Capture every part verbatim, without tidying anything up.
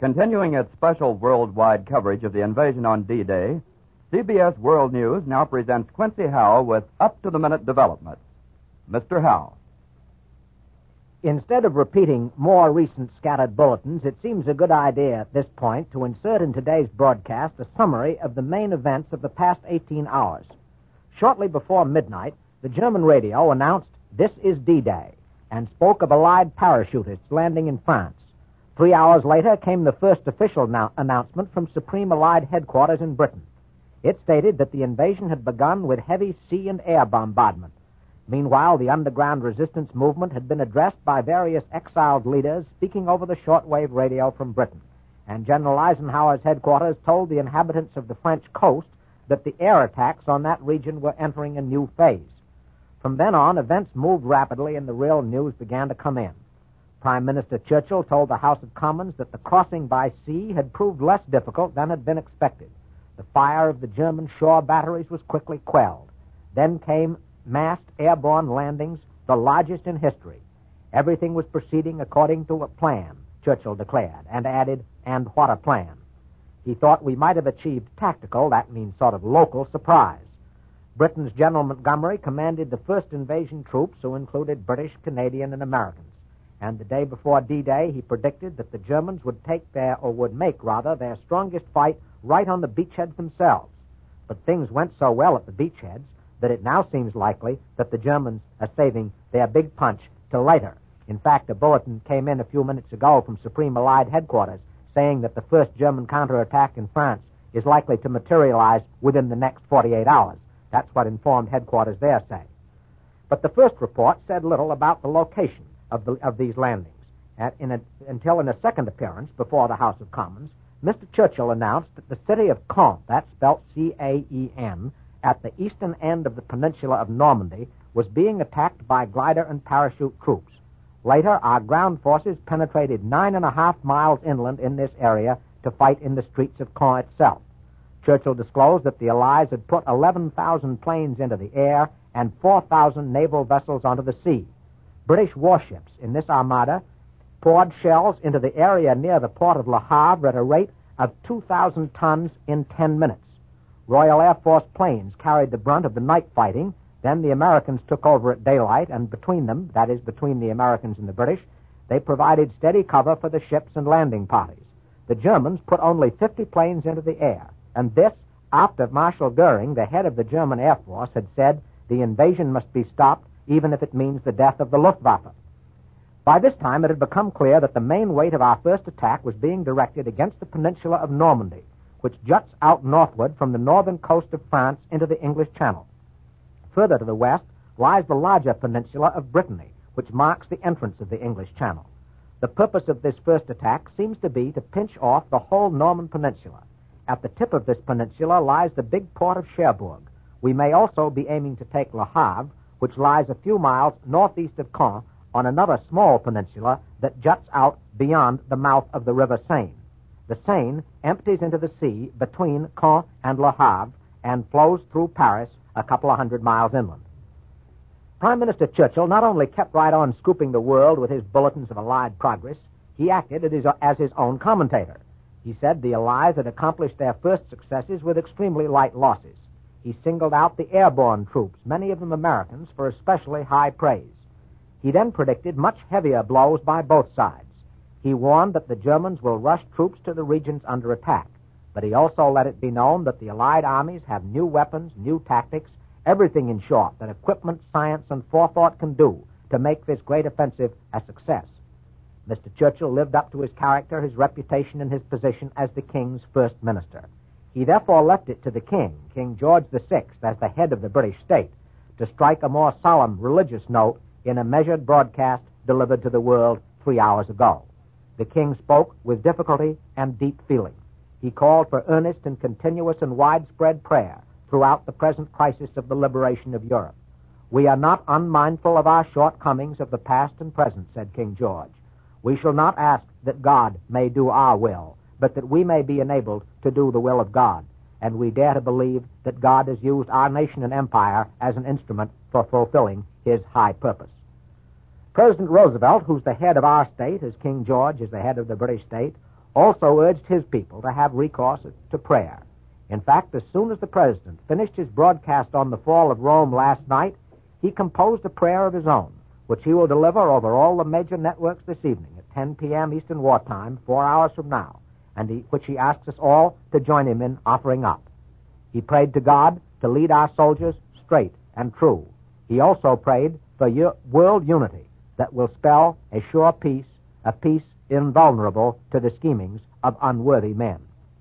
Continuing its special worldwide coverage of the invasion on D-Day, C B S World News now presents Quincy Howell with up-to-the-minute developments. Mister Howell. Instead of repeating more recent scattered bulletins, it seems a good idea at this point to insert in today's broadcast a summary of the main events of the past eighteen hours. Shortly before midnight, the German radio announced, "This is D-Day," and spoke of Allied parachutists landing in France. Three hours later came the first official now- announcement from Supreme Allied headquarters in Britain. It stated that the invasion had begun with heavy sea and air bombardment. Meanwhile, the underground resistance movement had been addressed by various exiled leaders speaking over the shortwave radio from Britain, and General Eisenhower's headquarters told the inhabitants of the French coast that the air attacks on that region were entering a new phase. From then on, events moved rapidly and the real news began to come in. Prime Minister Churchill told the House of Commons that the crossing by sea had proved less difficult than had been expected. The fire of the German shore batteries was quickly quelled. Then came massed airborne landings, the largest in history. Everything was proceeding according to a plan, Churchill declared, and added, "And what a plan." He thought we might have achieved tactical, that means sort of local, surprise. Britain's General Montgomery commanded the first invasion troops, who included British, Canadian, and Americans. And the day before D-Day, he predicted that the Germans would take their, or would make, rather, their strongest fight right on the beachheads themselves. But things went so well at the beachheads that it now seems likely that the Germans are saving their big punch till later. In fact, a bulletin came in a few minutes ago from Supreme Allied headquarters saying that the first German counterattack in France is likely to materialize within the next forty-eight hours. That's what informed headquarters there say. But the first report said little about the location of, the, of these landings. At, in a, until in a second appearance before the House of Commons, Mister Churchill announced that the city of Caen, that's spelt C A E N, at the eastern end of the peninsula of Normandy, was being attacked by glider and parachute troops. Later, our ground forces penetrated nine and a half miles inland in this area to fight in the streets of Caen itself. Churchill disclosed that the Allies had put eleven thousand planes into the air and four thousand naval vessels onto the sea. British warships in this armada poured shells into the area near the port of Le Havre at a rate of two thousand tons in ten minutes. Royal Air Force planes carried the brunt of the night fighting. Then the Americans took over at daylight, and between them, that is, between the Americans and the British, they provided steady cover for the ships and landing parties. The Germans put only fifty planes into the air, and this after Marshal Goering, the head of the German Air Force, had said the invasion must be stopped even if it means the death of the Luftwaffe. By this time, it had become clear that the main weight of our first attack was being directed against the peninsula of Normandy, which juts out northward from the northern coast of France into the English Channel. Further to the west lies the larger peninsula of Brittany, which marks the entrance of the English Channel. The purpose of this first attack seems to be to pinch off the whole Norman Peninsula. At the tip of this peninsula lies the big port of Cherbourg. We may also be aiming to take Le Havre, which lies a few miles northeast of Caen on another small peninsula that juts out beyond the mouth of the River Seine. The Seine empties into the sea between Caen and Le Havre and flows through Paris a couple of hundred miles inland. Prime Minister Churchill not only kept right on scooping the world with his bulletins of Allied progress, he acted as his own commentator. He said the Allies had accomplished their first successes with extremely light losses. He singled out the airborne troops, many of them Americans, for especially high praise. He then predicted much heavier blows by both sides. He warned that the Germans will rush troops to the regions under attack, but he also let it be known that the Allied armies have new weapons, new tactics, everything, in short, that equipment, science, and forethought can do to make this great offensive a success. Mister Churchill lived up to his character, his reputation, and his position as the King's first minister. He therefore left it to the King, King George the Sixth, as the head of the British state, to strike a more solemn religious note in a measured broadcast delivered to the world three hours ago. The King spoke with difficulty and deep feeling. He called for earnest and continuous and widespread prayer throughout the present crisis of the liberation of Europe. "We are not unmindful of our shortcomings of the past and present," said King George. "We shall not ask that God may do our will, but that we may be enabled to do the will of God. And we dare to believe that God has used our nation and empire as an instrument for fulfilling his high purpose." President Roosevelt, who's the head of our state, as King George is the head of the British state, also urged his people to have recourse to prayer. In fact, as soon as the president finished his broadcast on the fall of Rome last night, he composed a prayer of his own, which he will deliver over all the major networks this evening at ten p.m. Eastern Wartime, four hours from now, and he, which he asks us all to join him in offering up. He prayed to God to lead our soldiers straight and true. He also prayed for u- world unity that will spell a sure peace, a peace invulnerable to the schemings of unworthy men.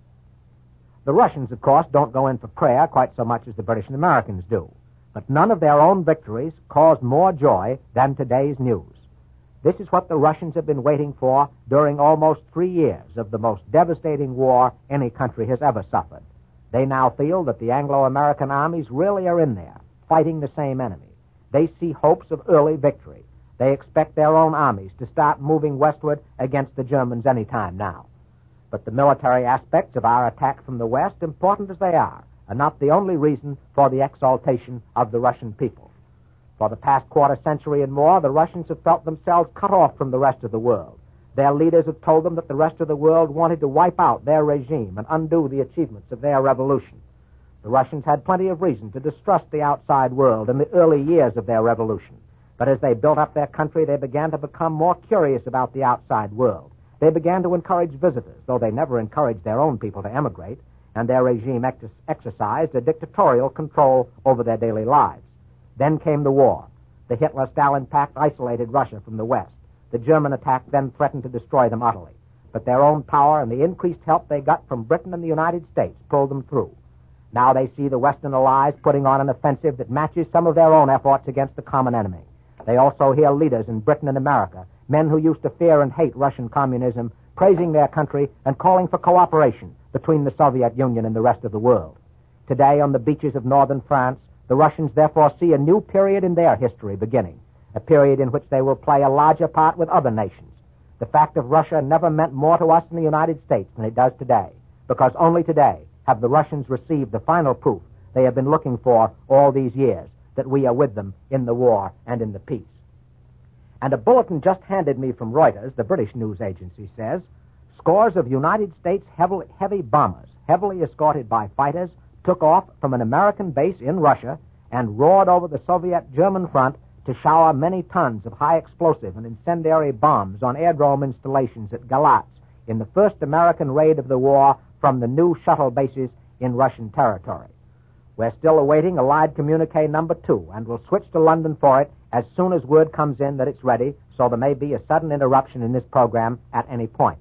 The Russians, of course, don't go in for prayer quite so much as the British and Americans do, but none of their own victories caused more joy than today's news. This is what the Russians have been waiting for during almost three years of the most devastating war any country has ever suffered. They now feel that the Anglo-American armies really are in there, fighting the same enemy. They see hopes of early victory. They expect their own armies to start moving westward against the Germans any time now. But the military aspects of our attack from the west, important as they are, are not the only reason for the exaltation of the Russian people. For the past quarter century and more, the Russians have felt themselves cut off from the rest of the world. Their leaders have told them that the rest of the world wanted to wipe out their regime and undo the achievements of their revolution. The Russians had plenty of reason to distrust the outside world in the early years of their revolution. But as they built up their country, they began to become more curious about the outside world. They began to encourage visitors, though they never encouraged their own people to emigrate, and their regime ex- exercised a dictatorial control over their daily lives. Then came the war. The Hitler-Stalin pact isolated Russia from the West. The German attack then threatened to destroy them utterly. But their own power and the increased help they got from Britain and the United States pulled them through. Now they see the Western allies putting on an offensive that matches some of their own efforts against the common enemy. They also hear leaders in Britain and America, men who used to fear and hate Russian communism, praising their country and calling for cooperation between the Soviet Union and the rest of the world. Today, on the beaches of northern France, the Russians therefore see a new period in their history beginning, a period in which they will play a larger part with other nations. The fact of Russia never meant more to us in the United States than it does today, because only today have the Russians received the final proof they have been looking for all these years, that we are with them in the war and in the peace. And a bulletin just handed me from Reuters, the British news agency, says, scores of United States heavily, heavy bombers, heavily escorted by fighters, took off from an American base in Russia and roared over the Soviet-German front to shower many tons of high explosive and incendiary bombs on aerodrome installations at Galatz in the first American raid of the war from the new shuttle bases in Russian territory. We're still awaiting Allied communique number two, and we'll switch to London for it as soon as word comes in that it's ready, so there may be a sudden interruption in this program at any point.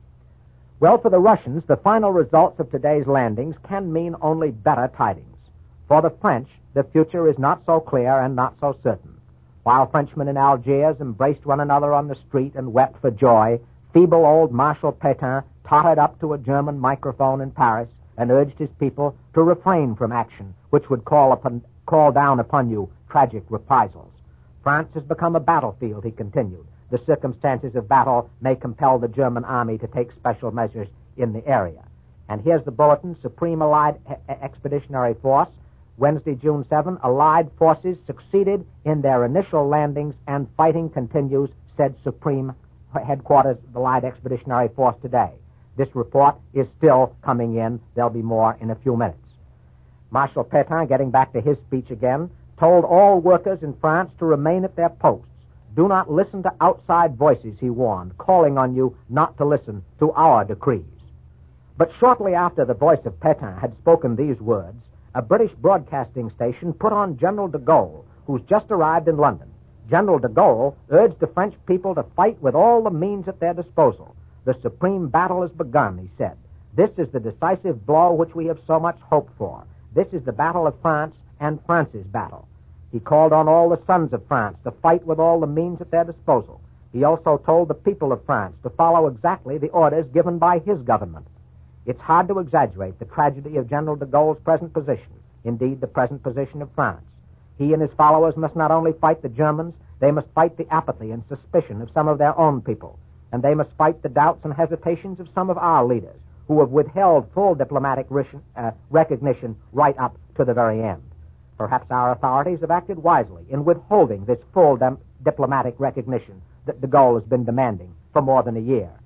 Well, for the Russians, the final results of today's landings can mean only better tidings. For the French, the future is not so clear and not so certain. While Frenchmen in Algiers embraced one another on the street and wept for joy, feeble old Marshal Pétain tottered up to a German microphone in Paris and urged his people to refrain from action which would call upon, call down upon you tragic reprisals. France has become a battlefield, he continued. The circumstances of battle may compel the German army to take special measures in the area. And here's the bulletin, Supreme Allied Expeditionary Force. Wednesday, June seventh, Allied forces succeeded in their initial landings and fighting continues, said Supreme Headquarters of the Allied Expeditionary Force today. This report is still coming in. There'll be more in a few minutes. Marshal Pétain, getting back to his speech again, told all workers in France to remain at their posts. Do not listen to outside voices, he warned, calling on you not to listen to our decrees. But shortly after the voice of Pétain had spoken these words, a British broadcasting station put on General de Gaulle, who's just arrived in London. General de Gaulle urged the French people to fight with all the means at their disposal. The supreme battle has begun, he said. This is the decisive blow which we have so much hoped for. This is the battle of France and France's battle. He called on all the sons of France to fight with all the means at their disposal. He also told the people of France to follow exactly the orders given by his government. It's hard to exaggerate the tragedy of General de Gaulle's present position, indeed the present position of France. He and his followers must not only fight the Germans, they must fight the apathy and suspicion of some of their own people, and they must fight the doubts and hesitations of some of our leaders, who have withheld full diplomatic uh, recognition right up to the very end. Perhaps our authorities have acted wisely in withholding this full dem- diplomatic recognition that de Gaulle has been demanding for more than a year.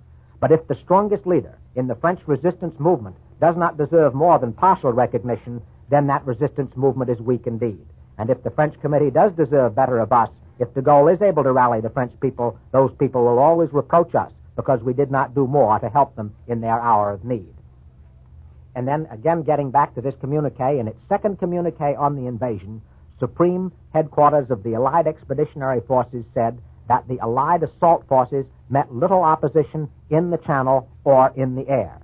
But if the strongest leader in the French resistance movement does not deserve more than partial recognition, then that resistance movement is weak indeed. And if the French committee does deserve better of us, if de Gaulle is able to rally the French people, those people will always reproach us because we did not do more to help them in their hour of need. And then, again, getting back to this communique, in its second communique on the invasion, Supreme Headquarters of the Allied Expeditionary Forces said that the Allied assault forces met little opposition in the Channel or in the air.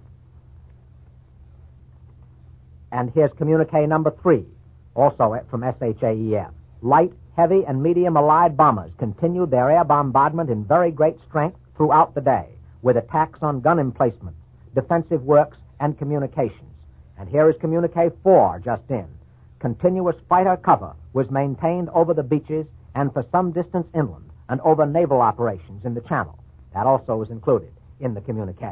And here's communique number three, also from S H A E F. Light, heavy, and medium Allied bombers continued their air bombardment in very great strength throughout the day, with attacks on gun emplacements, defensive works, and communications. And here is communique four, just in. Continuous fighter cover was maintained over the beaches and for some distance inland and over naval operations in the Channel. That also was included in the communique.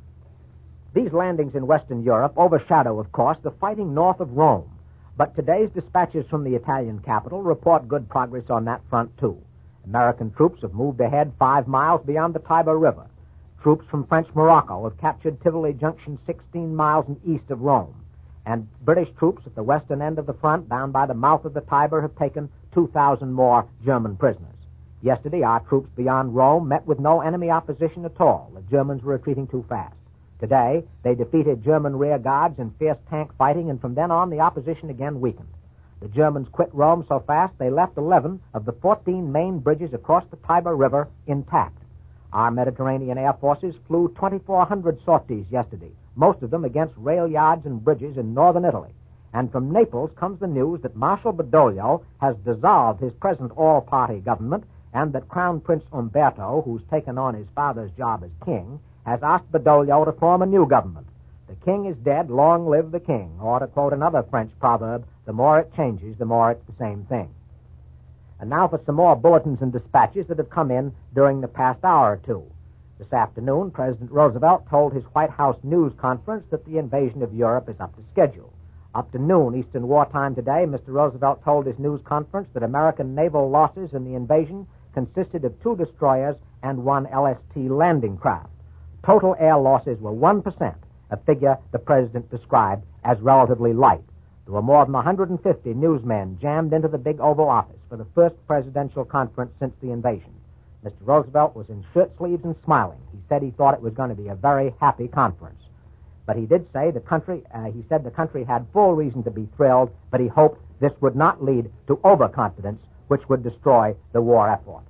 These landings in Western Europe overshadow, of course, the fighting north of Rome. But today's dispatches from the Italian capital report good progress on that front, too. American troops have moved ahead five miles beyond the Tiber River. Troops from French Morocco have captured Tivoli Junction sixteen miles east of Rome. And British troops at the western end of the front, down by the mouth of the Tiber, have taken two thousand more German prisoners. Yesterday, our troops beyond Rome met with no enemy opposition at all. The Germans were retreating too fast. Today, they defeated German rear guards in fierce tank fighting, and from then on, the opposition again weakened. The Germans quit Rome so fast they left eleven of the fourteen main bridges across the Tiber River intact. Our Mediterranean air forces flew twenty-four hundred sorties yesterday, most of them against rail yards and bridges in northern Italy. And from Naples comes the news that Marshal Badoglio has dissolved his present all-party government, and that Crown Prince Umberto, who's taken on his father's job as king, has asked Badoglio to form a new government. The king is dead, long live the king. Or, to quote another French proverb, the more it changes, the more it's the same thing. And now for some more bulletins and dispatches that have come in during the past hour or two. This afternoon, President Roosevelt told his White House news conference that the invasion of Europe is up to schedule. Up to noon Eastern Wartime today, Mister Roosevelt told his news conference that American naval losses in the invasion consisted of two destroyers and one L S T landing craft. Total air losses were one percent, a figure the President described as relatively light. There were more than one hundred fifty newsmen jammed into the big Oval Office for the first presidential conference since the invasion. Mister Roosevelt was in shirt sleeves and smiling. He said he thought it was going to be a very happy conference. But he did say the country, uh, he said the country had full reason to be thrilled, but he hoped this would not lead to overconfidence, which would destroy the war effort.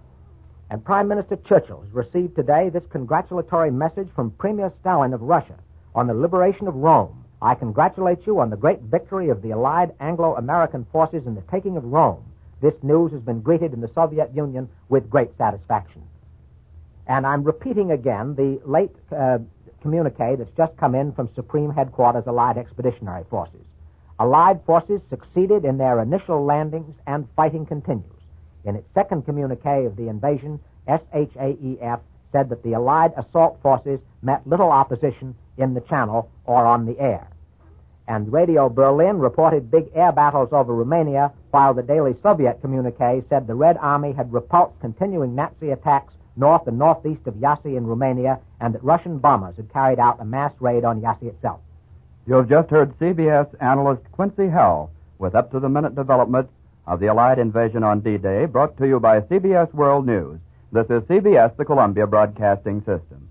And Prime Minister Churchill has received today this congratulatory message from Premier Stalin of Russia on the liberation of Rome. I congratulate you on the great victory of the Allied Anglo-American forces in the taking of Rome. This news has been greeted in the Soviet Union with great satisfaction. And I'm repeating again the late uh, communique that's just come in from Supreme Headquarters Allied Expeditionary Forces. Allied forces succeeded in their initial landings and fighting continues. In its second communique of the invasion, S H A E F said that the Allied assault forces met little opposition in the Channel or on the air. And Radio Berlin reported big air battles over Romania, while the daily Soviet communique said the Red Army had repulsed continuing Nazi attacks north and northeast of Iasi in Romania, and that Russian bombers had carried out a mass raid on Iasi itself. You have just heard C B S analyst Quincy Howell with up-to-the-minute developments of the Allied invasion on D-Day, brought to you by C B S World News. This is C B S, the Columbia Broadcasting System.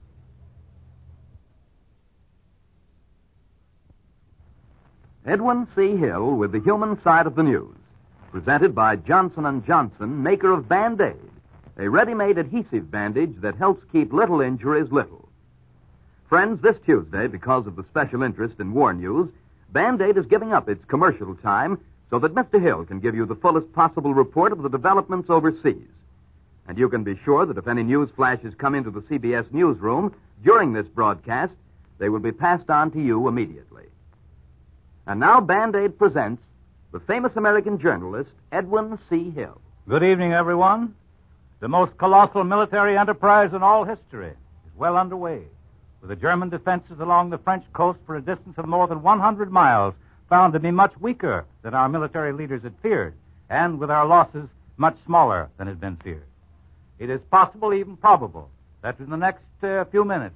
Edwin C. Hill with the human side of the news. Presented by Johnson and Johnson, maker of Band-Aid, a ready-made adhesive bandage that helps keep little injuries little. Friends, this Tuesday, because of the special interest in war news, Band-Aid is giving up its commercial time so that Mister Hill can give you the fullest possible report of the developments overseas. And you can be sure that if any news flashes come into the C B S newsroom during this broadcast, they will be passed on to you immediately. And now Band-Aid presents the famous American journalist, Edwin C. Hill. Good evening, everyone. The most colossal military enterprise in all history is well underway, with the German defenses along the French coast for a distance of more than one hundred miles found to be much weaker than our military leaders had feared, and with our losses much smaller than had been feared. It is possible, even probable, that in the next uh, few minutes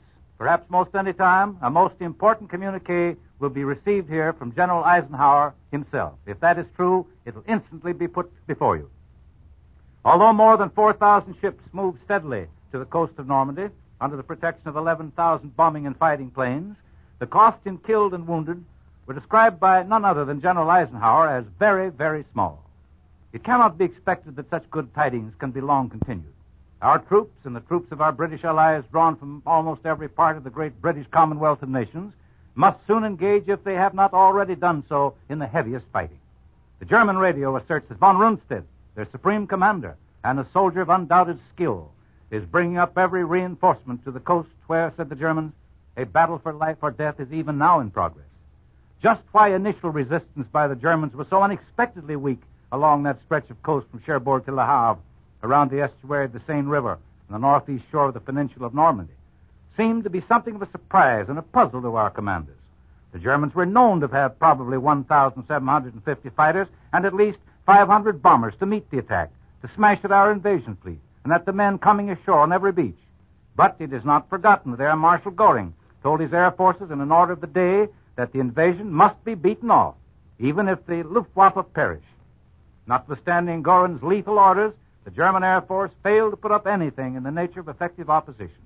perhaps most any time, a most important communique will be received here from General Eisenhower himself. If that is true, it will instantly be put before you. Although more than four thousand ships moved steadily to the coast of Normandy under the protection of eleven thousand bombing and fighting planes, the cost in killed and wounded were described by none other than General Eisenhower as very, very small. It cannot be expected that such good tidings can be long continued. Our troops and the troops of our British allies, drawn from almost every part of the great British Commonwealth of Nations, must soon engage, if they have not already done so, in the heaviest fighting. The German radio asserts that von Rundstedt, their supreme commander and a soldier of undoubted skill, is bringing up every reinforcement to the coast where, said the Germans, a battle for life or death is even now in progress. Just why initial resistance by the Germans was so unexpectedly weak along that stretch of coast from Cherbourg to Le Havre, around the estuary of the Seine River and the northeast shore of the peninsula of Normandy, seemed to be something of a surprise and a puzzle to our commanders. The Germans were known to have probably one thousand seven hundred fifty fighters and at least five hundred bombers to meet the attack, to smash at our invasion fleet, and at the men coming ashore on every beach. But it is not forgotten that Air Marshal Goring told his air forces in an order of the day that the invasion must be beaten off, even if the Luftwaffe perish. Notwithstanding Goring's lethal orders, the German Air Force failed to put up anything in the nature of effective opposition.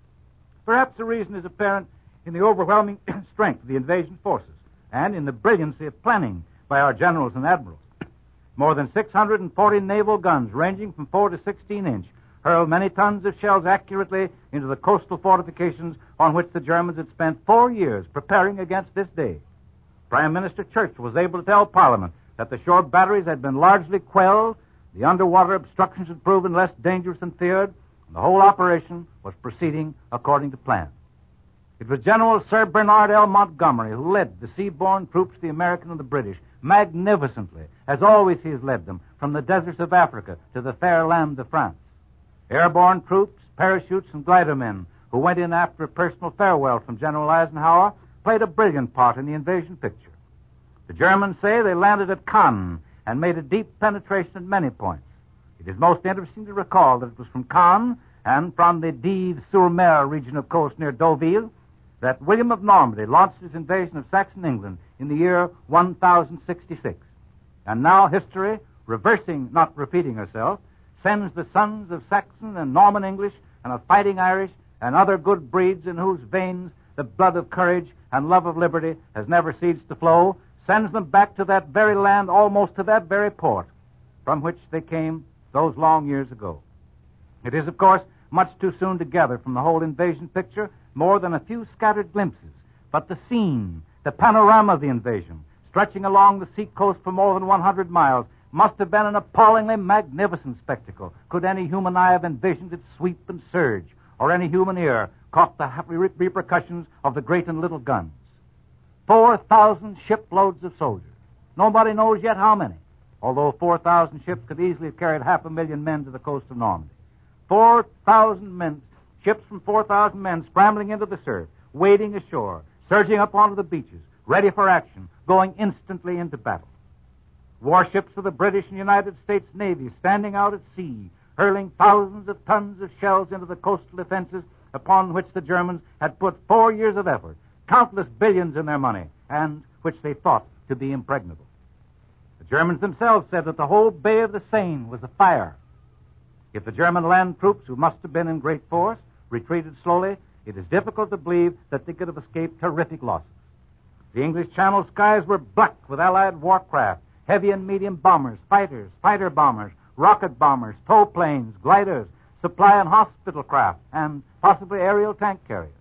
Perhaps the reason is apparent in the overwhelming strength of the invasion forces and in the brilliancy of planning by our generals and admirals. More than six hundred forty naval guns, ranging from four to sixteen inch, hurled many tons of shells accurately into the coastal fortifications on which the Germans had spent four years preparing against this day. Prime Minister Churchill was able to tell Parliament that the shore batteries had been largely quelled, the underwater obstructions had proven less dangerous than feared, and the whole operation was proceeding according to plan. It was General Sir Bernard L. Montgomery who led the seaborne troops, the American and the British, magnificently, as always he has led them, from the deserts of Africa to the fair land of France. Airborne troops, parachutes, and glider men who went in after a personal farewell from General Eisenhower played a brilliant part in the invasion picture. The Germans say they landed at Cannes and made a deep penetration at many points. It is most interesting to recall that it was from Cannes and from the Dives-sur-Mer region of coast near Deauville that William of Normandy launched his invasion of Saxon England in the year one thousand sixty-six. And now history, reversing, not repeating herself, sends the sons of Saxon and Norman English and of fighting Irish and other good breeds in whose veins the blood of courage and love of liberty has never ceased to flow, sends them back to that very land, almost to that very port from which they came those long years ago. It is, of course, much too soon to gather from the whole invasion picture more than a few scattered glimpses, but the scene, the panorama of the invasion, stretching along the seacoast for more than one hundred miles, must have been an appallingly magnificent spectacle, could any human eye have envisioned its sweep and surge, or any human ear caught the repercussions of the great and little guns. Four thousand shiploads of soldiers. Nobody knows yet how many, although four thousand ships could easily have carried half a million men to the coast of Normandy. Four thousand men, ships from four thousand men scrambling into the surf, wading ashore, surging up onto the beaches, ready for action, going instantly into battle. Warships of the British and United States Navy standing out at sea, hurling thousands of tons of shells into the coastal defenses upon which the Germans had put four years of effort, countless billions in their money, and which they thought to be impregnable. The Germans themselves said that the whole Bay of the Seine was afire. If the German land troops, who must have been in great force, retreated slowly, it is difficult to believe that they could have escaped horrific losses. The English Channel skies were black with Allied warcraft, heavy and medium bombers, fighters, fighter bombers, rocket bombers, tow planes, gliders, supply and hospital craft, and possibly aerial tank carriers.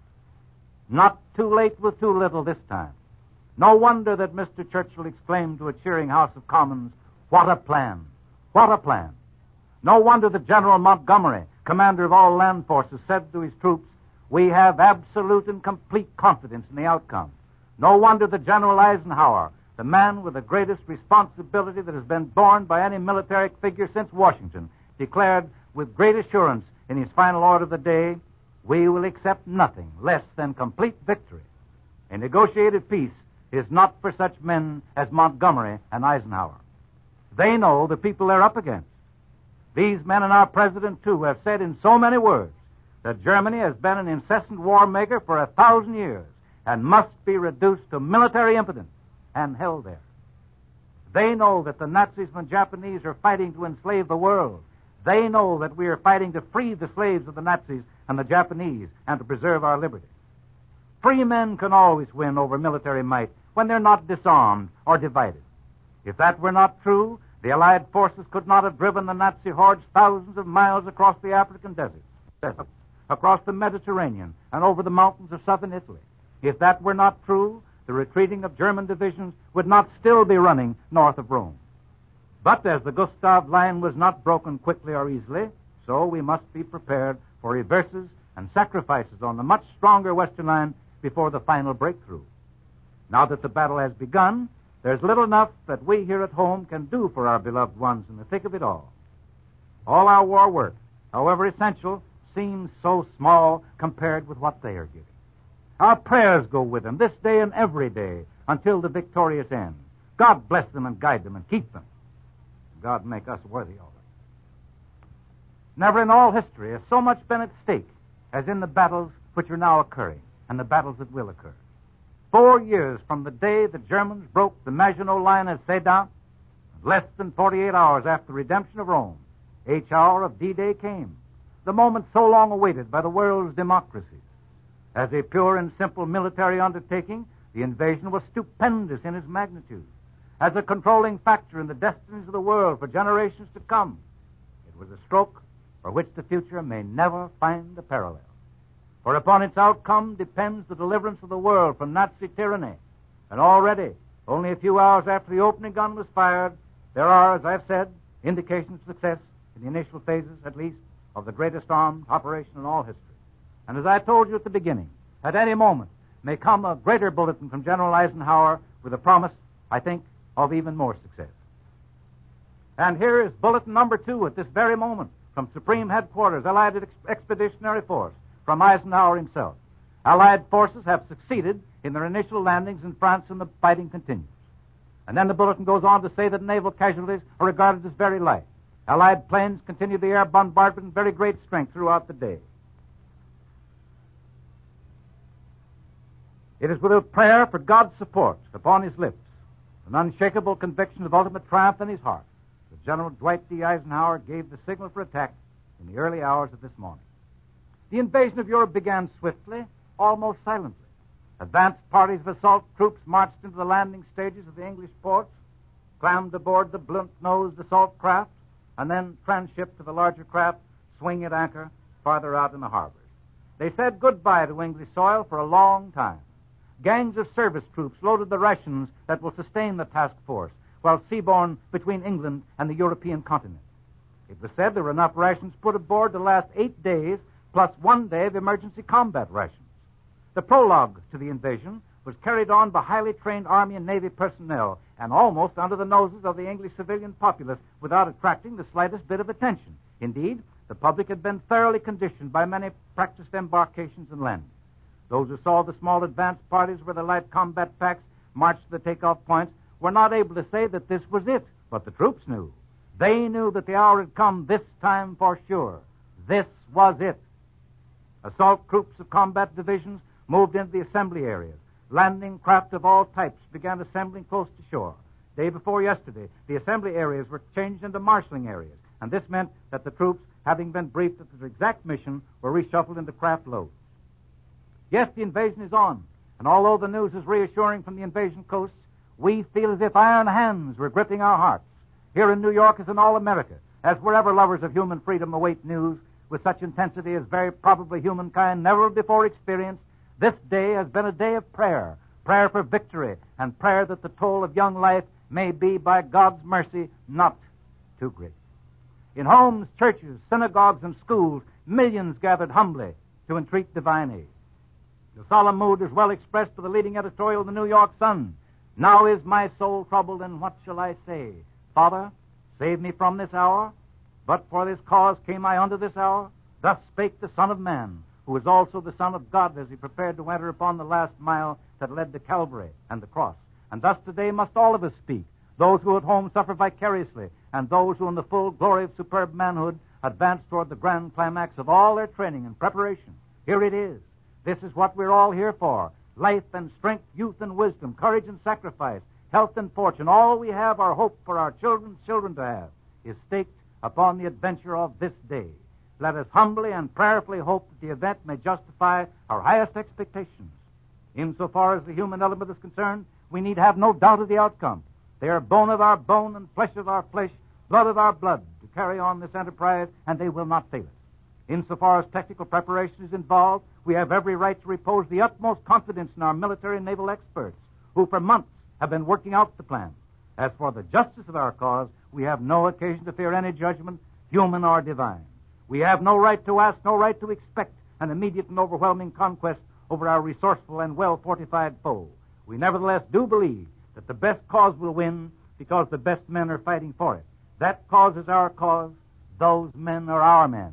Not too late with too little this time. No wonder that Mister Churchill exclaimed to a cheering House of Commons, "What a plan! What a plan!" No wonder that General Montgomery, commander of all land forces, said to his troops, "We have absolute and complete confidence in the outcome." No wonder that General Eisenhower, the man with the greatest responsibility that has been borne by any military figure since Washington, declared with great assurance in his final order of the day, "We will accept nothing less than complete victory. A negotiated peace is not for such men as Montgomery and Eisenhower. They know the people they're up against. These men and our president, too, have said in so many words that Germany has been an incessant war maker for a thousand years and must be reduced to military impotence and held there. They know that the Nazis and Japanese are fighting to enslave the world. They know that we are fighting to free the slaves of the Nazis and the Japanese and to preserve our liberty. Free men can always win over military might when they're not disarmed or divided. If that were not true, the Allied forces could not have driven the Nazi hordes thousands of miles across the African deserts, deserts, across the Mediterranean, and over the mountains of southern Italy. If that were not true, the retreating of German divisions would not still be running north of Rome. But as the Gustav line was not broken quickly or easily, so we must be prepared for reverses and sacrifices on the much stronger Western line before the final breakthrough. Now that the battle has begun, there's little enough that we here at home can do for our beloved ones in the thick of it all. All our war work, however essential, seems so small compared with what they are giving. Our prayers go with them this day and every day until the victorious end. God bless them and guide them and keep them. God make us worthy of it. Never in all history has so much been at stake as in the battles which are now occurring and the battles that will occur. Four years from the day the Germans broke the Maginot Line at Sedan, less than forty-eight hours after the redemption of Rome, H hour of D-Day came, the moment so long awaited by the world's democracies. As a pure and simple military undertaking, the invasion was stupendous in its magnitude. As a controlling factor in the destinies of the world for generations to come, it was a stroke for which the future may never find a parallel. For upon its outcome depends the deliverance of the world from Nazi tyranny. And already, only a few hours after the opening gun was fired, there are, as I've said, indications of success in the initial phases, at least, of the greatest armed operation in all history. And as I told you at the beginning, at any moment may come a greater bulletin from General Eisenhower with a promise, I think, of even more success. And here is bulletin number two at this very moment from Supreme Headquarters, Allied Ex- Expeditionary Force, from Eisenhower himself. Allied forces have succeeded in their initial landings in France, and the fighting continues. And then the bulletin goes on to say that naval casualties are regarded as very light. Allied planes continue the air bombardment in very great strength throughout the day. It is with a prayer for God's support upon his lips, an unshakable conviction of ultimate triumph in his heart, that General Dwight D. Eisenhower gave the signal for attack in the early hours of this morning. The invasion of Europe began swiftly, almost silently. Advanced parties of assault troops marched into the landing stages of the English ports, clammed aboard the blunt-nosed assault craft, and then transshipped to the larger craft, swinging at anchor farther out in the harbors. They said goodbye to English soil for a long time. Gangs of service troops loaded the rations that will sustain the task force while seaborne between England and the European continent. It was said there were enough rations put aboard to last eight days, plus one day of emergency combat rations. The prologue to the invasion was carried on by highly trained Army and Navy personnel and almost under the noses of the English civilian populace without attracting the slightest bit of attention. Indeed, the public had been thoroughly conditioned by many practiced embarkations and landings. Those who saw the small advance parties where the light combat packs marched to the takeoff points were not able to say that this was it, but the troops knew. They knew that the hour had come this time for sure. This was it. Assault troops of combat divisions moved into the assembly areas. Landing craft of all types began assembling close to shore. Day before yesterday, the assembly areas were changed into marshalling areas, and this meant that the troops, having been briefed of their exact mission, were reshuffled into craft loads. Yes, the invasion is on, and although the news is reassuring from the invasion coasts, we feel as if iron hands were gripping our hearts. Here in New York as in all America, as wherever lovers of human freedom await news with such intensity as very probably humankind never before experienced, this day has been a day of prayer, prayer for victory, and prayer that the toll of young life may be, by God's mercy, not too great. In homes, churches, synagogues, and schools, millions gathered humbly to entreat divine aid. The solemn mood is well expressed by the leading editorial of the New York Sun. Now is my soul troubled, and what shall I say? Father, save me from this hour. But for this cause came I unto this hour. Thus spake the Son of Man, who is also the Son of God, as he prepared to enter upon the last mile that led to Calvary and the cross. And thus today must all of us speak, those who at home suffer vicariously, and those who in the full glory of superb manhood advance toward the grand climax of all their training and preparation. Here it is. This is what we're all here for. Life and strength, youth and wisdom, courage and sacrifice, health and fortune. All we have, our hope for our children's children to have, is staked upon the adventure of this day. Let us humbly and prayerfully hope that the event may justify our highest expectations. Insofar as the human element is concerned, we need have no doubt of the outcome. They are bone of our bone and flesh of our flesh, blood of our blood to carry on this enterprise, and they will not fail us. Insofar as technical preparation is involved, we have every right to repose the utmost confidence in our military and naval experts, who for months have been working out the plan. As for the justice of our cause, we have no occasion to fear any judgment, human or divine. We have no right to ask, no right to expect an immediate and overwhelming conquest over our resourceful and well-fortified foe. We nevertheless do believe that the best cause will win because the best men are fighting for it. That cause is our cause. Those men are our men.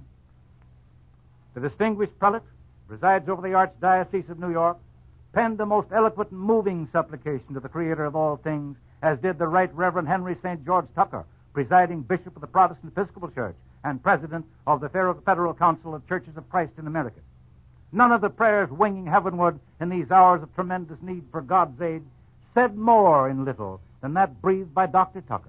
The distinguished prelate presides over the Archdiocese of New York, penned the most eloquent and moving supplication to the Creator of all things, as did the Right Reverend Henry Saint George Tucker, presiding Bishop of the Protestant Episcopal Church and President of the Federal Council of Churches of Christ in America. None of the prayers winging heavenward in these hours of tremendous need for God's aid said more in little than that breathed by Doctor Tucker.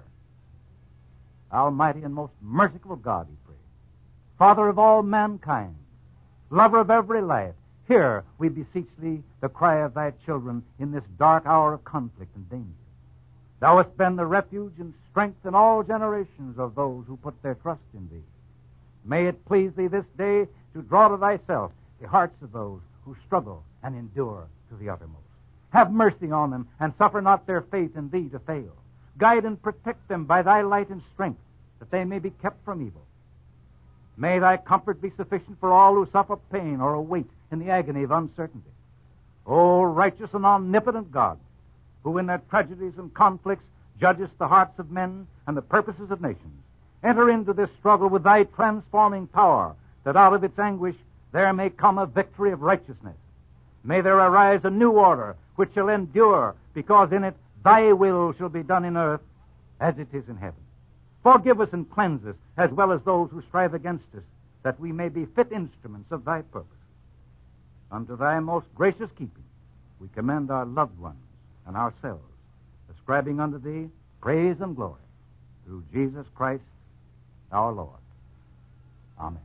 Almighty and most merciful God, he prayed, Father of all mankind, lover of every life, hear, we beseech thee, the cry of thy children in this dark hour of conflict and danger. Thou hast been the refuge and strength in all generations of those who put their trust in thee. May it please thee this day to draw to thyself the hearts of those who struggle and endure to the uttermost. Have mercy on them, and suffer not their faith in thee to fail. Guide and protect them by thy light and strength, that they may be kept from evil. May thy comfort be sufficient for all who suffer pain or await in the agony of uncertainty. O righteous and omnipotent God, who in their tragedies and conflicts judgest the hearts of men and the purposes of nations, enter into this struggle with thy transforming power, that out of its anguish there may come a victory of righteousness. May there arise a new order which shall endure, because in it thy will shall be done in earth as it is in heaven. Forgive us and cleanse us, as well as those who strive against us, that we may be fit instruments of thy purpose. Unto thy most gracious keeping we commend our loved ones and ourselves, ascribing unto thee praise and glory through Jesus Christ our Lord. Amen.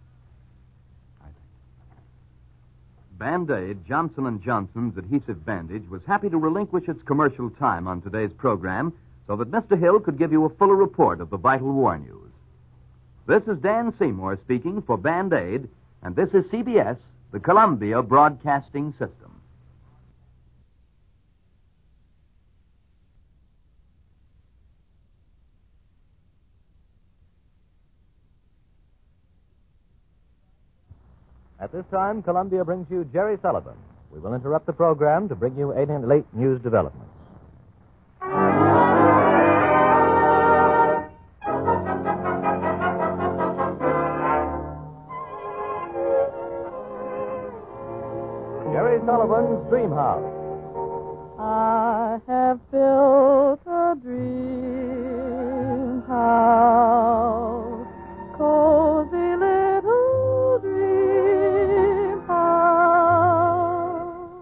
Band-Aid, Johnson and Johnson's adhesive bandage, was happy to relinquish its commercial time on today's program so that Mister Hill could give you a fuller report of the vital war news. This is Dan Seymour speaking for Band-Aid, and this is C B S, the Columbia Broadcasting System. At this time, Columbia brings you Jerry Sullivan. We will interrupt the program to bring you eight and late news developments. Jerry Sullivan's Dream House. I have built a dream house, cozy little dream house.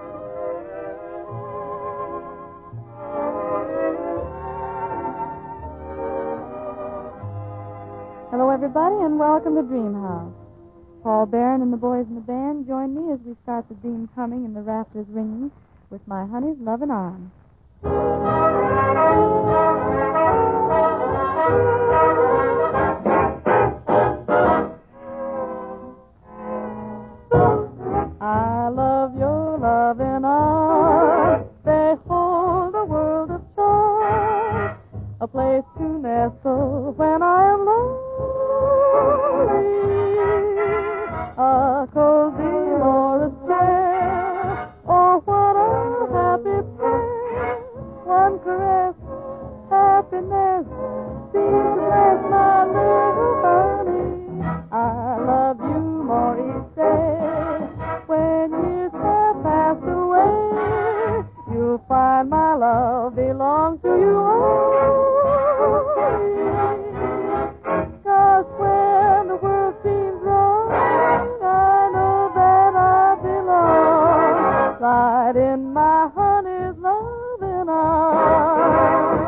Hello, everybody, and welcome to Dream House. Paul Barron and the boys in the band join me as we start the dream coming and the rafters ringing with my honey's loving arms. I love your loving arms. They hold a world of joy, a place to nestle when I am lonely. A cozy Laura's chair, oh, what a happy pair. One caress, happiness, seems to bless my little honey. I love you more each day. When years have passed away, you'll find my love belongs to you only. 'Cause when right in my honey's loving arms.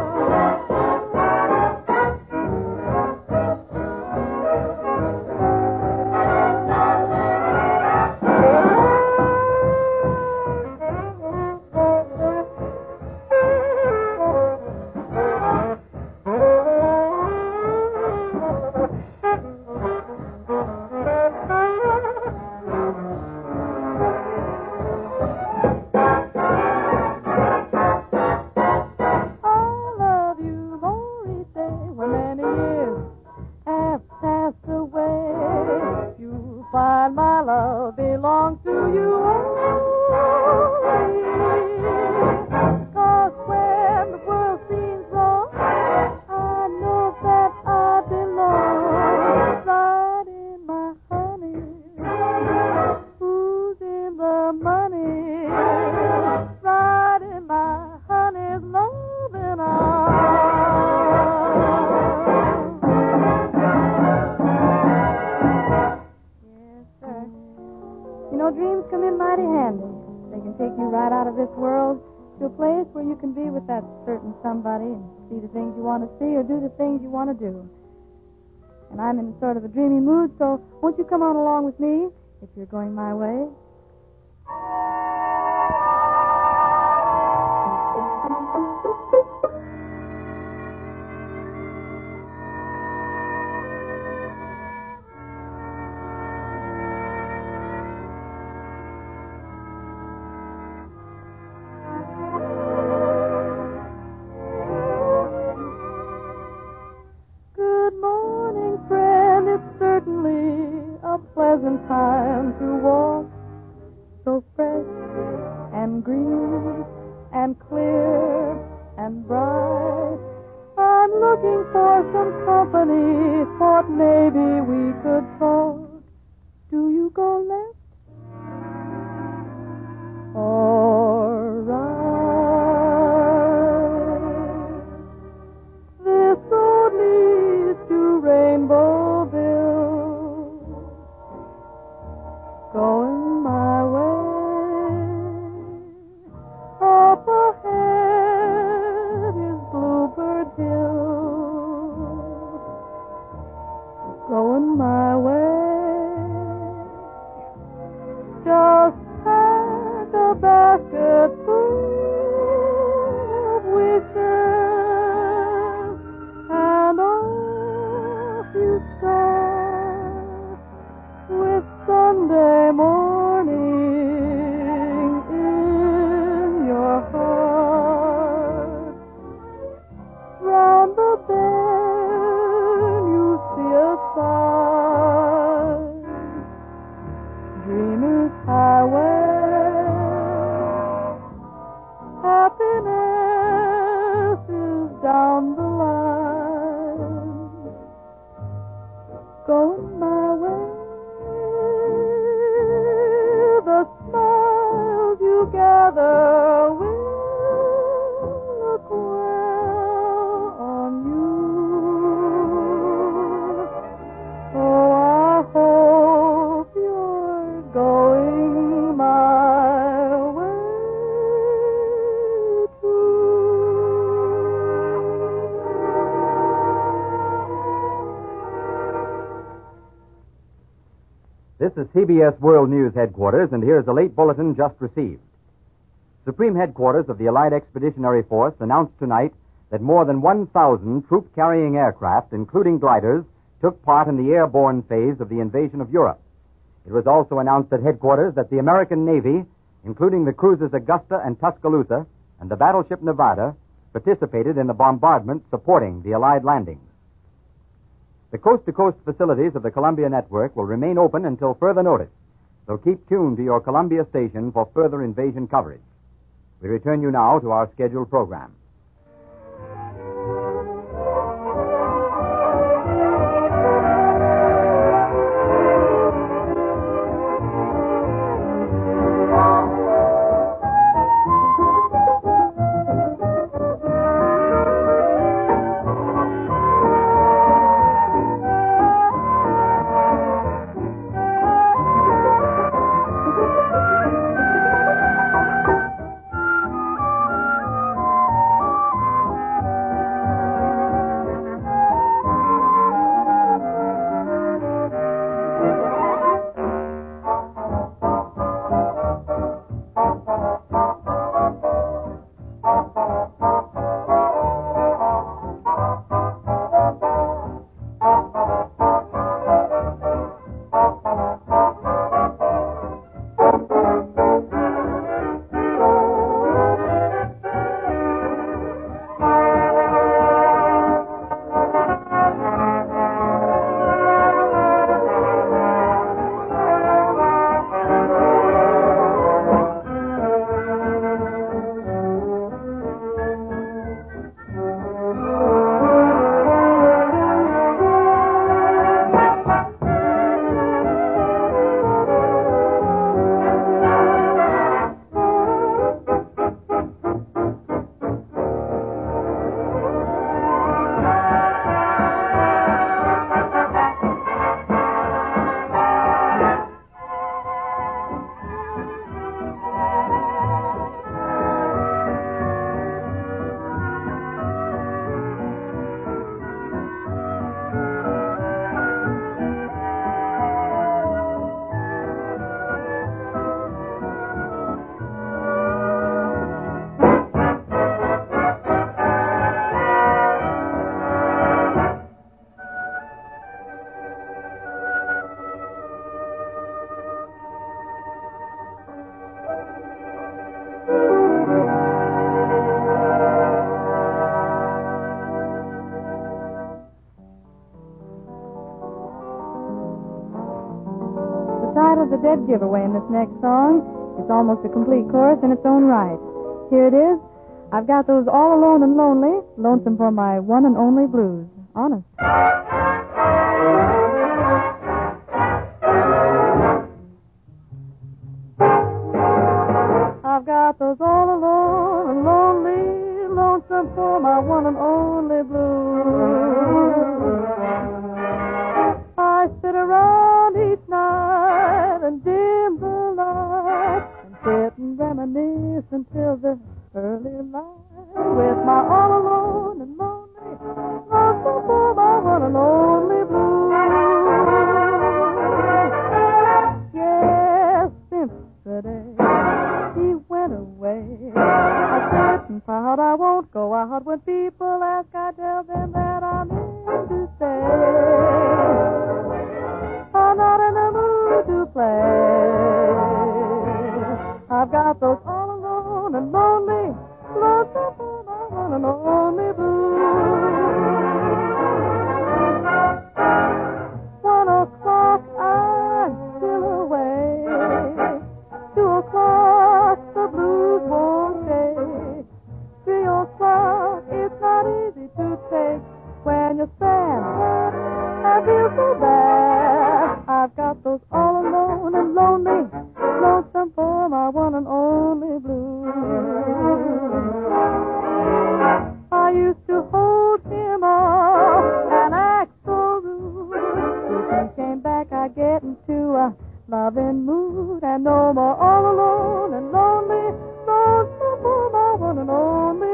Dreams come in mighty handy. They can take you right out of this world to a place where you can be with that certain somebody and see the things you want to see or do the things you want to do. And I'm in sort of a dreamy mood, so won't you come on along with me if you're going my way? Pleasant time to walk, so fresh and green and clear and bright. I'm looking for some company, thought maybe we could talk. Do you go left or right? This road leads to Rainbowville. Going my way, up ahead is Bluebird Hill. Going my way, just pack a basket full of wishes, and off you start with Sunday morning in your heart. Round the bend you see a sign, Dreamer's Highway. Happiness is down the line. Going my way, the smiles you gather will look well on you. Oh, I hope you're going my way too. This is C B S World News Headquarters, and here's a late bulletin just received. Supreme Headquarters of the Allied Expeditionary Force announced tonight that more than one thousand troop-carrying aircraft, including gliders, took part in the airborne phase of the invasion of Europe. It was also announced at headquarters that the American Navy, including the cruisers Augusta and Tuscaloosa and the battleship Nevada, participated in the bombardment supporting the Allied landings. The coast-to-coast facilities of the Columbia Network will remain open until further notice, so keep tuned to your Columbia station for further invasion coverage. We return you now to our scheduled program. a dead giveaway in this next song. It's almost a complete chorus in its own right. Here it is. I've got those all alone and lonely, lonesome for my one and only blues. Honest. I've got those all alone and lonely, lonesome for my one and only blues. I sit around each night and dim the light and sit and reminisce until the early light with my all alone and lonely, lonesome for my one and only blues. Yes, since the day he went away, I sit and pout. I won't go out when people ask. I tell them that I'm in to stay. I'm not in the mood to play. I've got those all alone and lonely, lonesome for my one and only blues. One o'clock, I'm still away. Two o'clock, the blues won't stay. Three o'clock, it's not easy to take when you're sad. I feel so bad. I've got those all alone and lonely, lonesome for my one and only blues. I used to hold him up and act so rude. If he came back, I get into a loving mood and no more all alone and lonely, lonesome for my one and only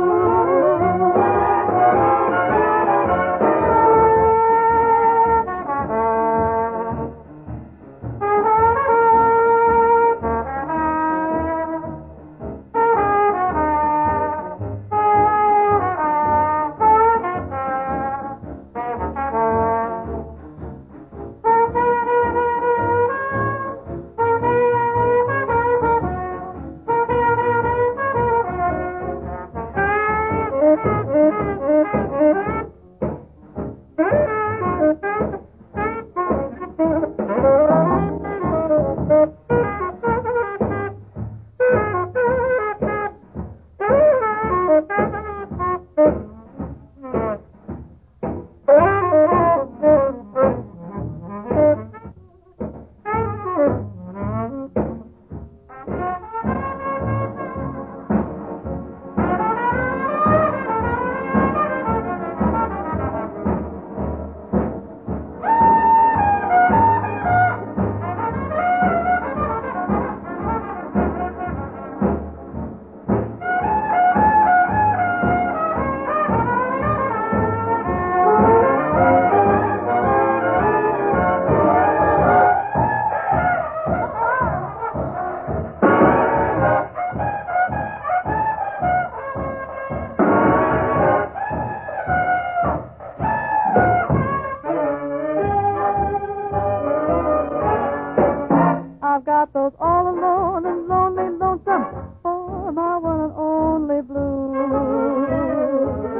I've got those all alone and lonely, lonesome for my one and only blues.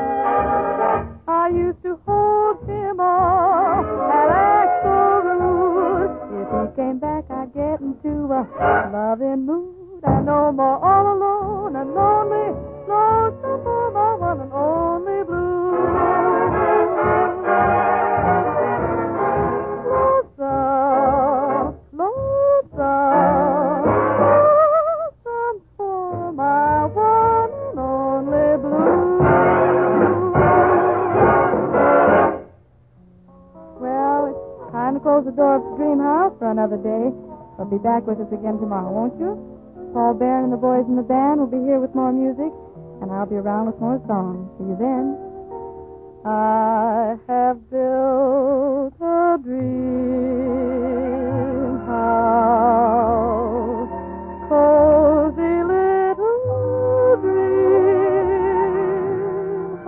I used to hold him up and act so rude. If he came back, I'd get into a loving mood and no more all alone and lonely, lonesome for my one and only blues. Lonesome, lonesome, lonesome for my one and only blues. Well, it's time to close the door of the dream house for another day. You'll be back with us again tomorrow, won't you? Paul Barron and the boys in the band will be here with more music, and I'll be around with more songs. See you then. I have built a dream house, cozy little dream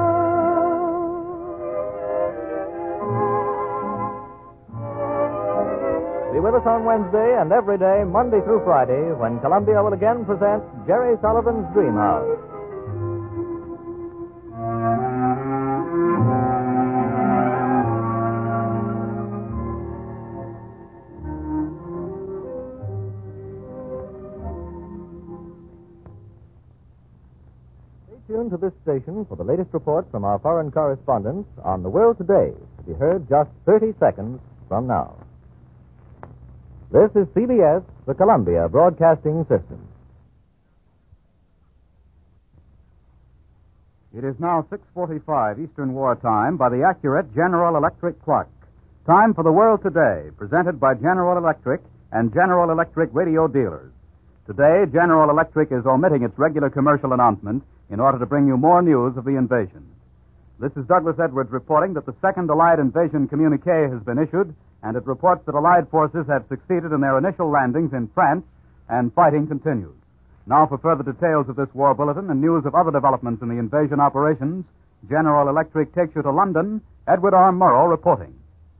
house. Be with us on Wednesday and every day, Monday through Friday, when Columbia will again present Jerry Sullivan's Dream House. tuned to this station for the latest reports from our foreign correspondents on the world today, to be heard just thirty seconds from now. This is C B S, the Columbia Broadcasting System. It is now six forty-five Eastern War Time by the accurate General Electric clock. Time for the world today, presented by General Electric and General Electric radio dealers. Today, General Electric is omitting its regular commercial announcement in order to bring you more news of the invasion. This is Douglas Edwards reporting that the second Allied invasion communique has been issued, and it reports that Allied forces have succeeded in their initial landings in France, and fighting continues. Now for further details of this war bulletin and news of other developments in the invasion operations, General Electric takes you to London. Edward R. Murrow reporting.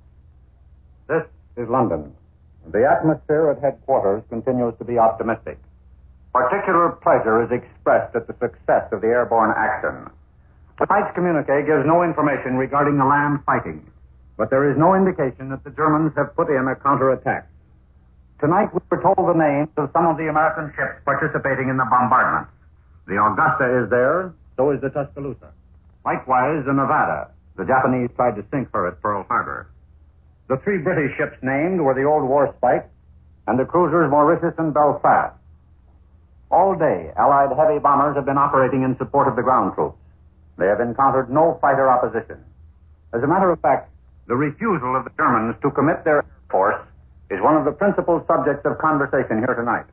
This is London. The atmosphere at headquarters continues to be optimistic. Particular pleasure is expressed at the success of the airborne action. Tonight's communique gives no information regarding the land fighting, but there is no indication that the Germans have put in a counterattack. Tonight we were told the names of some of the American ships participating in the bombardment. The Augusta is there, so is the Tuscaloosa. Likewise, the Nevada. The Japanese tried to sink her at Pearl Harbor. The three British ships named were the Old Warspite and the cruisers Mauritius and Belfast. All day, Allied heavy bombers have been operating in support of the ground troops. They have encountered no fighter opposition. As a matter of fact, the refusal of the Germans to commit their air force is one of the principal subjects of conversation here tonight.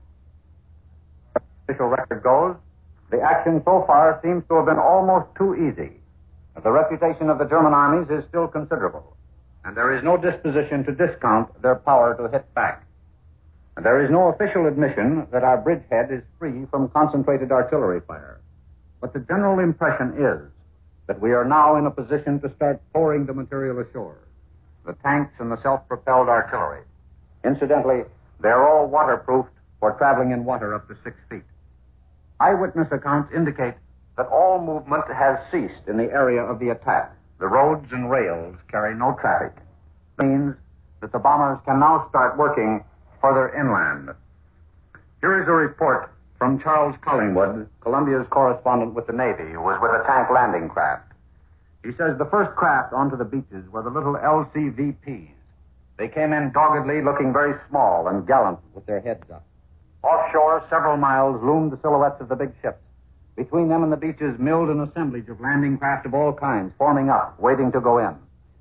As the official record goes, the action so far seems to have been almost too easy. But the reputation of the German armies is still considerable, and there is no disposition to discount their power to hit back. And there is no official admission that our bridgehead is free from concentrated artillery fire. But the general impression is that we are now in a position to start pouring the material ashore, the tanks and the self-propelled artillery. Incidentally, they're all waterproofed for traveling in water up to six feet. Eyewitness accounts indicate that all movement has ceased in the area of the attack. The roads and rails carry no traffic. This means that the bombers can now start working further inland. Here is a report from Charles Collingwood, Columbia's correspondent with the Navy, who was with a tank landing craft. He says the first craft onto the beaches were the little L C V Ps. They came in doggedly, looking very small and gallant with their heads up. Offshore, several miles, loomed the silhouettes of the big ships. Between them and the beaches milled an assemblage of landing craft of all kinds, forming up, waiting to go in.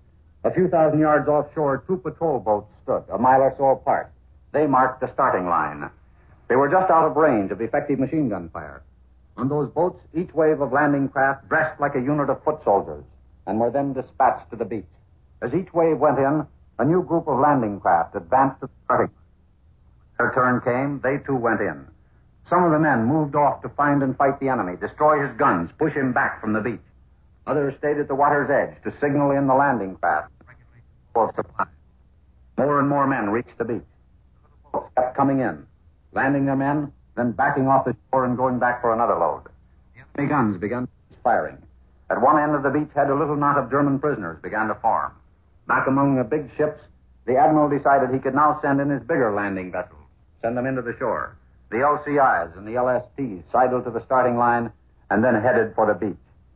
A few thousand yards offshore, two patrol boats stood, a mile or so apart. They marked the starting line. They were just out of range of effective machine gun fire. On those boats, each wave of landing craft dressed like a unit of foot soldiers, and were then dispatched to the beach. As each wave went in, a new group of landing craft advanced to the starting line. Their turn came, they too went in. Some of the men moved off to find and fight the enemy, destroy his guns, push him back from the beach. Others stayed at the water's edge to signal in the landing craft. Of supplies. More and more men reached the beach. The boats kept coming in, landing their men, then backing off the shore and going back for another load. The enemy guns began firing. At one end of the beachhead, a little knot of German prisoners began to form. Back among the big ships, the admiral decided he could now send in his bigger landing vessels, send them into the shore. The L C Is and the L S Ts sidled to the starting line and then headed for the beach.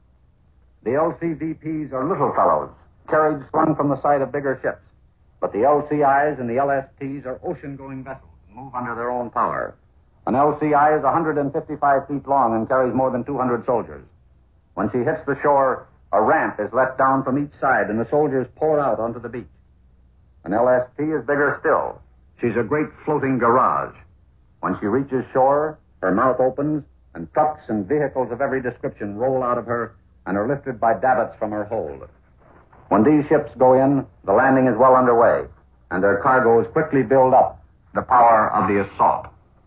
The L C V Ps are little fellows, carried slung from the side of bigger ships. But the L C Is and the L S Ts are ocean-going vessels and move under their own power. An L C I is one hundred fifty-five feet long and carries more than two hundred soldiers. When she hits the shore, a ramp is let down from each side and the soldiers pour out onto the beach. An L S T is bigger still. She's a great floating garage. When she reaches shore, her mouth opens, and trucks and vehicles of every description roll out of her and are lifted by davits from her hold. When these ships go in, the landing is well underway, and their cargoes quickly build up the power of the assault.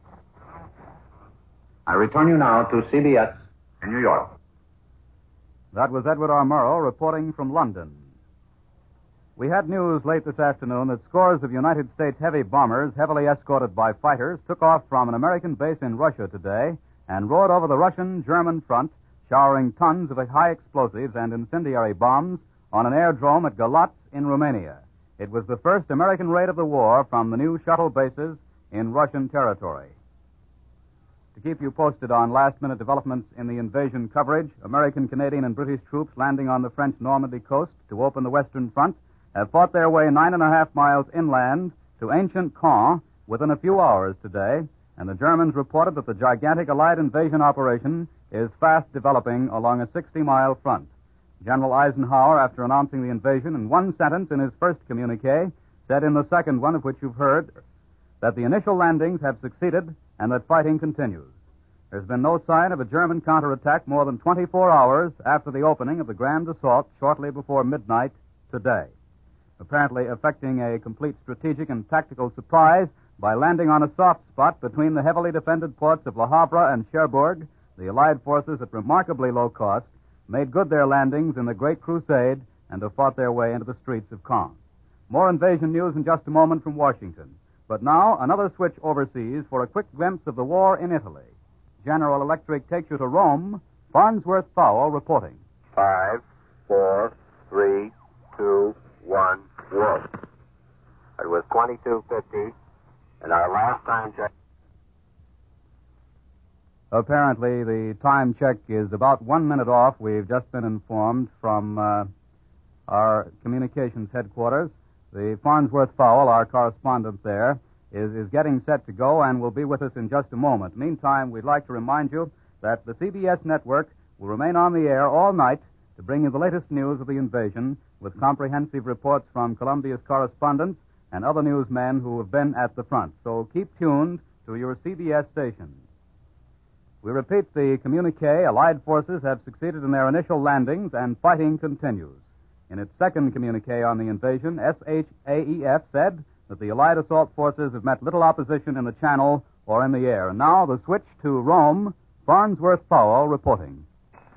I return you now to C B S in New York. That was Edward R. Murrow reporting from London. We had news late this afternoon that scores of United States heavy bombers, heavily escorted by fighters, took off from an American base in Russia today and rode over the Russian-German front, showering tons of high explosives and incendiary bombs on an aerodrome at Galatz in Romania. It was the first American raid of the war from the new shuttle bases in Russian territory. To keep you posted on last-minute developments in the invasion coverage, American, Canadian, and British troops landing on the French Normandy coast to open the Western Front have fought their way nine and a half miles inland to ancient Caen within a few hours today, and the Germans reported that the gigantic Allied invasion operation is fast developing along a sixty-mile front. General Eisenhower, after announcing the invasion in one sentence in his first communique, said in the second one, of which you've heard, that the initial landings have succeeded and that fighting continues. There's been no sign of a German counterattack more than twenty-four hours after the opening of the grand assault shortly before midnight today, apparently effecting a complete strategic and tactical surprise by landing on a soft spot between the heavily defended ports of Le Havre and Cherbourg. The Allied forces, at remarkably low cost, made good their landings in the Great Crusade and have fought their way into the streets of Caen. More invasion news in just a moment from Washington. But now, another switch overseas for a quick glimpse of the war in Italy. General Electric takes you to Rome. Farnsworth Fowle reporting. Five, four, three, two, one, whoa. It was twenty-two fifty, and our last time check. Apparently, the time check is about one minute off. We've just been informed from uh, our communications headquarters. The Farnsworth Fowle, our correspondent there, is, is getting set to go and will be with us in just a moment. Meantime, we'd like to remind you that the C B S network will remain on the air all night to bring you the latest news of the invasion with comprehensive reports from Columbia's correspondents and other newsmen who have been at the front. So keep tuned to your C B S station. We repeat the communique. Allied forces have succeeded in their initial landings and fighting continues. In its second communique on the invasion, S H A E F said that the Allied assault forces have met little opposition in the Channel or in the air. And now the switch to Rome. Farnsworth Fowle reporting.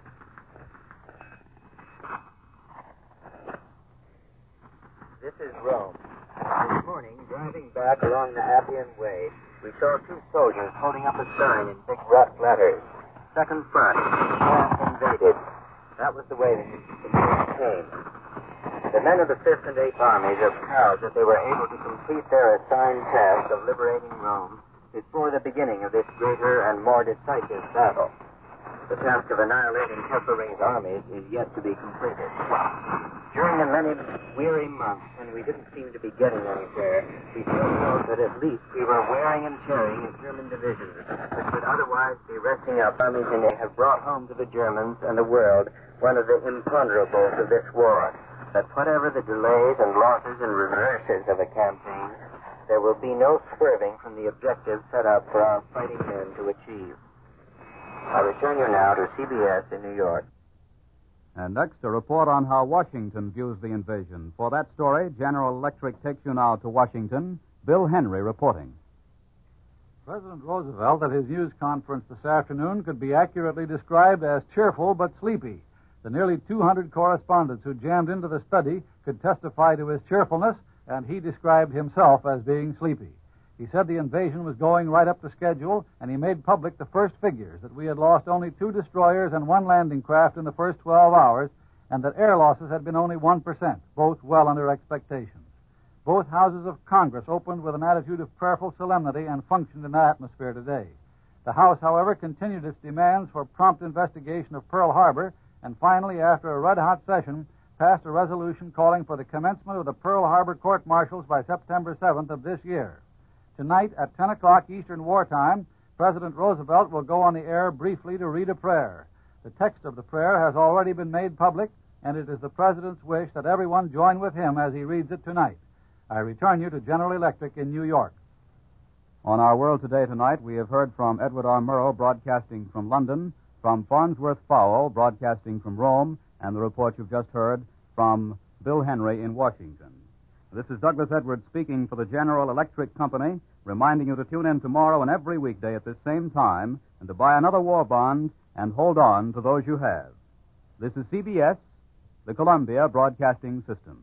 This is Rome. This morning, driving back along the Appian Way, we saw two soldiers holding up a sign in big rough letters. Second front, half invaded. That was the way the news came. The men of the Fifth and Eighth Armies are proud that they were able to complete their assigned task of liberating Rome before the beginning of this greater and more decisive battle. The task of annihilating Kesselring's armies is yet to be completed. During the many weary months when we didn't seem to be getting anywhere, we still felt that at least we were wearing and tearing a German division, which would otherwise be resting up armies, and they have brought home to the Germans and the world one of the imponderables of this war. That whatever the delays and losses and reverses of a campaign, there will be no swerving from the objectives set up for our fighting men to achieve. I return you now to C B S in New York. And next, a report on how Washington views the invasion. For that story, General Electric takes you now to Washington. Bill Henry reporting. President Roosevelt at his news conference this afternoon could be accurately described as cheerful but sleepy. The nearly two hundred correspondents who jammed into the study could testify to his cheerfulness, and he described himself as being sleepy. He said the invasion was going right up to schedule, and he made public the first figures, that we had lost only two destroyers and one landing craft in the first twelve hours, and that air losses had been only one percent, both well under expectations. Both houses of Congress opened with an attitude of prayerful solemnity and functioned in that atmosphere today. The House, however, continued its demands for prompt investigation of Pearl Harbor, and finally, after a red-hot session, passed a resolution calling for the commencement of the Pearl Harbor court-martials by September seventh of this year. Tonight, at ten o'clock Eastern Wartime, President Roosevelt will go on the air briefly to read a prayer. The text of the prayer has already been made public, and it is the President's wish that everyone join with him as he reads it tonight. I return you to General Electric in New York. On our World Today tonight, we have heard from Edward R. Murrow, broadcasting from London, from Farnsworth Fowle, broadcasting from Rome, and the report you've just heard from Bill Henry in Washington. This is Douglas Edwards speaking for the General Electric Company, reminding you to tune in tomorrow and every weekday at this same time and to buy another war bond and hold on to those you have. This is C B S, the Columbia Broadcasting System.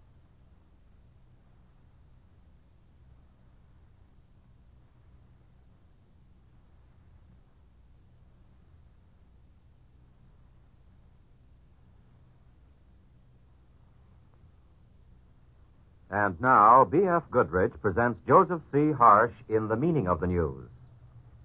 And now, B F. Goodrich presents Joseph C. Harsh in The Meaning of the News.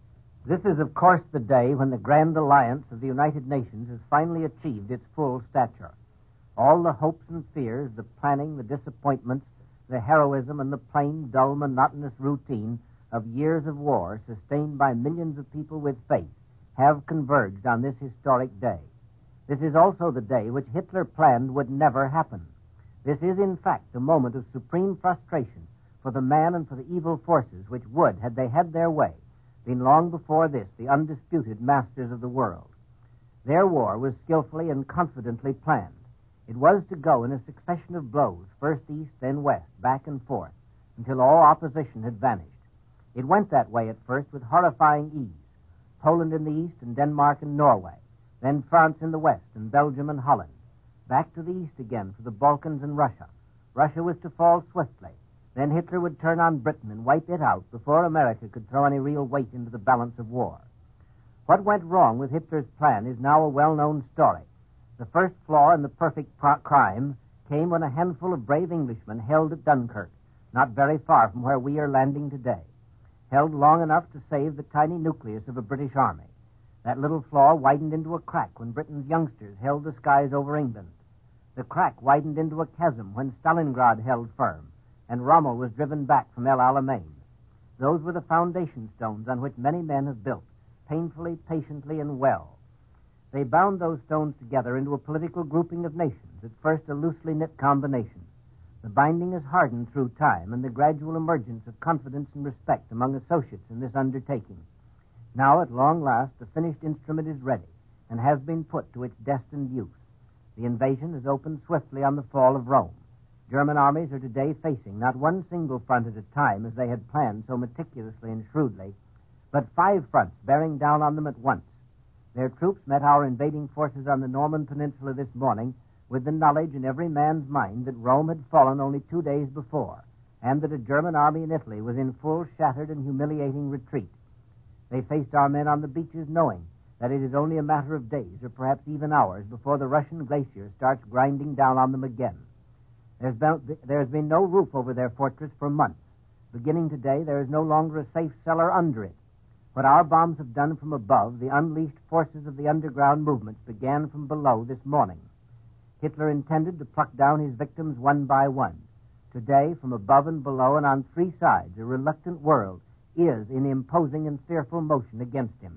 This is, of course, the day when the Grand Alliance of the United Nations has finally achieved its full stature. All the hopes and fears, the planning, the disappointments, the heroism, and the plain, dull, monotonous routine of years of war sustained by millions of people with faith have converged on this historic day. This is also the day which Hitler planned would never happen. This is, in fact, a moment of supreme frustration for the man and for the evil forces which would, had they had their way, been long before this the undisputed masters of the world. Their war was skillfully and confidently planned. It was to go in a succession of blows, first east, then west, back and forth, until all opposition had vanished. It went that way at first with horrifying ease. Poland in the east and Denmark and Norway, then France in the west and Belgium and Holland. Back to the east again for the Balkans and Russia. Russia was to fall swiftly. Then Hitler would turn on Britain and wipe it out before America could throw any real weight into the balance of war. What went wrong with Hitler's plan is now a well-known story. The first flaw in the perfect pro- crime came when a handful of brave Englishmen held at Dunkirk, not very far from where we are landing today, held long enough to save the tiny nucleus of a British army. That little flaw widened into a crack when Britain's youngsters held the skies over England. The crack widened into a chasm when Stalingrad held firm, and Rommel was driven back from El Alamein. Those were the foundation stones on which many men have built, painfully, patiently, and well. They bound those stones together into a political grouping of nations, at first a loosely knit combination. The binding has hardened through time and the gradual emergence of confidence and respect among associates in this undertaking. Now, at long last, the finished instrument is ready and has been put to its destined use. The invasion has opened swiftly on the fall of Rome. German armies are today facing not one single front at a time, as they had planned so meticulously and shrewdly, but five fronts bearing down on them at once. Their troops met our invading forces on the Norman Peninsula this morning with the knowledge in every man's mind that Rome had fallen only two days before, and that a German army in Italy was in full shattered and humiliating retreat. They faced our men on the beaches knowing that it is only a matter of days, or perhaps even hours, before the Russian glacier starts grinding down on them again. There's been, there's been no roof over their fortress for months. Beginning today, there is no longer a safe cellar under it. What our bombs have done from above, the unleashed forces of the underground movements began from below this morning. Hitler intended to pluck down his victims one by one. Today, from above and below and on three sides, a reluctant world is in imposing and fearful motion against him.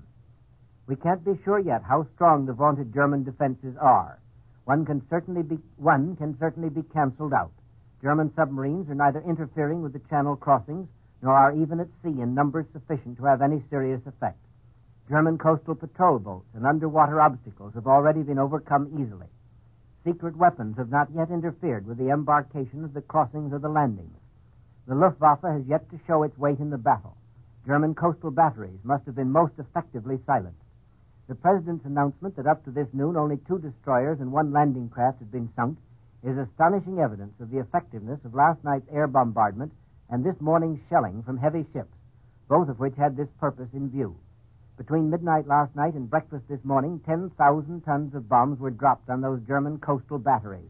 We can't be sure yet how strong the vaunted German defenses are. One can certainly be one can certainly be canceled out. German submarines are neither interfering with the channel crossings nor are even at sea in numbers sufficient to have any serious effect. German coastal patrol boats and underwater obstacles have already been overcome easily. Secret weapons have not yet interfered with the embarkations, the crossings, or the landings. The Luftwaffe has yet to show its weight in the battle. German coastal batteries must have been most effectively silenced. The President's announcement that up to this noon only two destroyers and one landing craft had been sunk is astonishing evidence of the effectiveness of last night's air bombardment and this morning's shelling from heavy ships, both of which had this purpose in view. Between midnight last night and breakfast this morning, ten thousand tons of bombs were dropped on those German coastal batteries.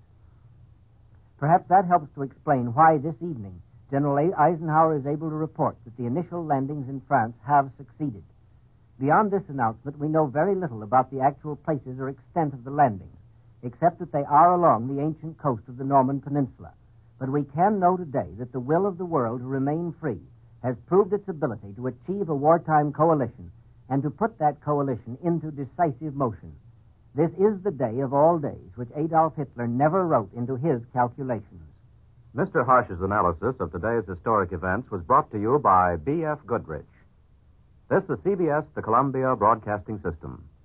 Perhaps that helps to explain why this evening General Eisenhower is able to report that the initial landings in France have succeeded. Beyond this announcement, we know very little about the actual places or extent of the landings, except that they are along the ancient coast of the Norman Peninsula. But we can know today that the will of the world to remain free has proved its ability to achieve a wartime coalition and to put that coalition into decisive motion. This is the day of all days which Adolf Hitler never wrote into his calculations. Mister Harsh's analysis of today's historic events was brought to you by B F Goodrich. This is C B S, the Columbia Broadcasting System.